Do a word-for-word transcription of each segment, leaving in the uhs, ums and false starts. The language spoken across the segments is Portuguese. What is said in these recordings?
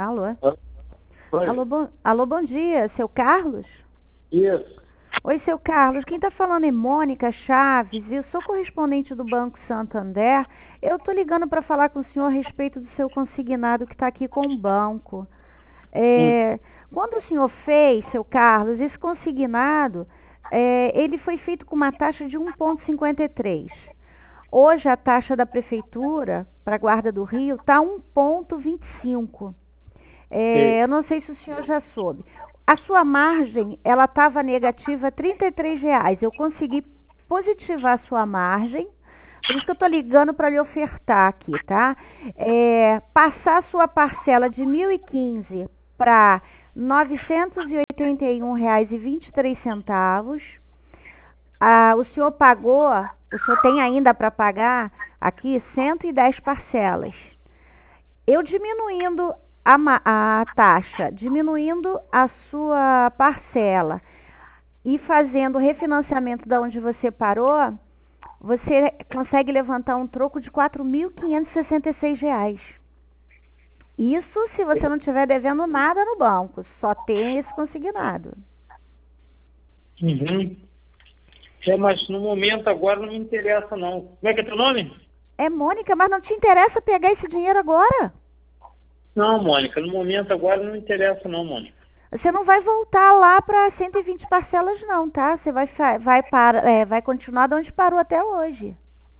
Alô? Oi. Alô, bom, alô, bom dia, seu Carlos? Isso. Oi, seu Carlos, quem está falando é Mônica Chaves, eu sou correspondente do Banco Santander. Eu estou ligando para falar com o senhor a respeito do seu consignado que está aqui com o banco. Hum. É, quando o senhor fez, seu Carlos, esse consignado, é, ele foi feito com uma taxa de um vírgula cinquenta e três. Hoje a taxa da prefeitura para a Guarda do Rio está um vírgula vinte e cinco. É, eu não sei se o senhor já soube. A sua margem, ela estava negativa trinta e três reais. Eu consegui positivar a sua margem, por isso que eu estou ligando para lhe ofertar aqui, tá? É, passar a sua parcela de mil e quinze para novecentos e oitenta e um reais e vinte e três centavos. Ah, o senhor pagou, o senhor tem ainda para pagar aqui cento e dez parcelas. Eu diminuindo a, ma- a taxa, diminuindo a sua parcela e fazendo o refinanciamento da onde você parou, você consegue levantar um troco de quatro mil quinhentos e sessenta e seis reais. Isso se você não estiver devendo nada no banco, só tem esse consignado. Uhum. É, mas no momento agora não me interessa não. Como é que é teu nome? É, Mônica, mas não te interessa pegar esse dinheiro agora? Não, Mônica, no momento agora não me interessa não, Mônica. Você não vai voltar lá para cento e vinte parcelas não, tá? Você vai, fa- vai, para, é, vai continuar de onde parou até hoje.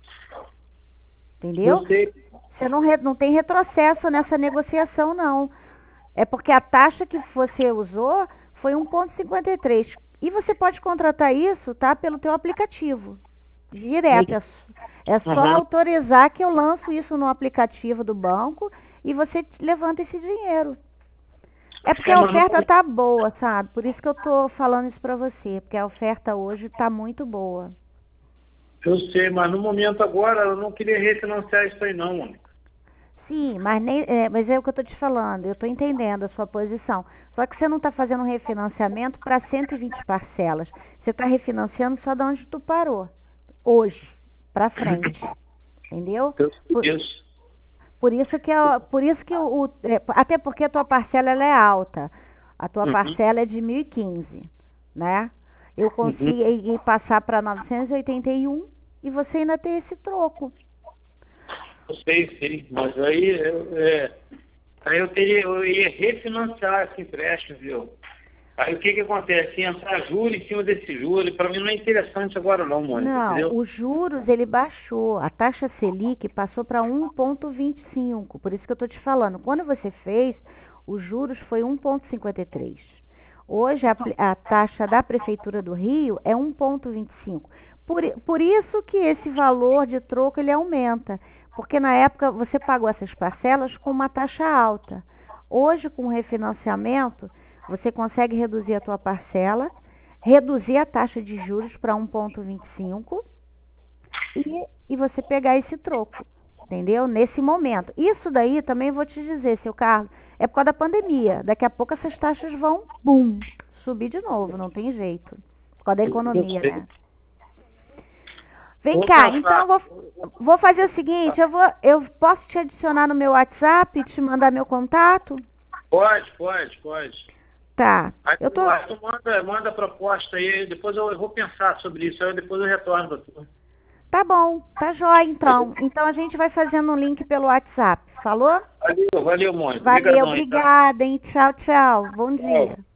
Entendeu? Eu sei. Você não, re- não tem retrocesso nessa negociação, não. É porque a taxa que você usou foi um vírgula cinquenta e três. E você pode contratar isso, tá? Pelo teu aplicativo. Direto. É, s- é só Aham. autorizar que eu lanço isso no aplicativo do banco e você levanta esse dinheiro. É porque É, a mas não- oferta tá boa, sabe? Por isso que eu tô falando isso pra você, porque a oferta hoje tá muito boa. eu sei, mas no momento agora eu não queria refinanciar isso aí não, Mônica. Sim, mas, nem, é, mas é o que eu tô te falando, eu tô entendendo a sua posição. Só que você não tá fazendo um refinanciamento para cento e vinte parcelas. Você tá refinanciando só de onde tu parou. Hoje, pra frente. Entendeu? Eu Por, sei isso. por isso que, eu, por isso que o, o- é, até porque a tua parcela ela é alta. A tua Uhum. parcela é de mil e quinze, né? Eu Uhum. consegui passar para novecentos e oitenta e um e você ainda tem esse troco. Eu sei, sim. Mas aí, eu, é, aí eu, teria, eu ia refinanciar esse empréstimo, viu? Aí o que que acontece? Ia entrar juros em cima desse juro. Para mim não é interessante agora não, Mônica, Não, entendeu? os juros ele baixou. A taxa Selic passou para um vírgula vinte e cinco. Por isso que eu estou te falando. Quando você fez, os juros foi um vírgula cinquenta e três. Hoje a, pli- a taxa da Prefeitura do Rio é um vírgula vinte e cinco. Por, i- por isso que esse valor de troco ele aumenta. Porque na época você pagou essas parcelas com uma taxa alta. Hoje, com o refinanciamento, você consegue reduzir a tua parcela, reduzir a taxa de juros para um vírgula vinte e cinco e, e você pegar esse troco, entendeu? Nesse momento. Isso daí também vou te dizer, seu Carlos, é por causa da pandemia. Daqui a pouco essas taxas vão, bum, subir de novo, não tem jeito. Por causa da Eu economia, sei. né? Vem Vou cá, então eu passar. vou, vou fazer o seguinte, eu vou, eu posso te adicionar no meu WhatsApp e te mandar meu contato? Pode, pode, pode. Tá. Aí Eu tu, tô. aí tu manda, manda a proposta aí, depois eu, eu vou pensar sobre isso, aí depois eu retorno pra tu. Tá bom, tá jóia então. Então a gente vai fazendo um link pelo WhatsApp. Falou? Valeu, valeu, Mônica. Valeu, Obrigadão aí, tá? obrigada, hein? Tchau, tchau. Bom Tchau. dia.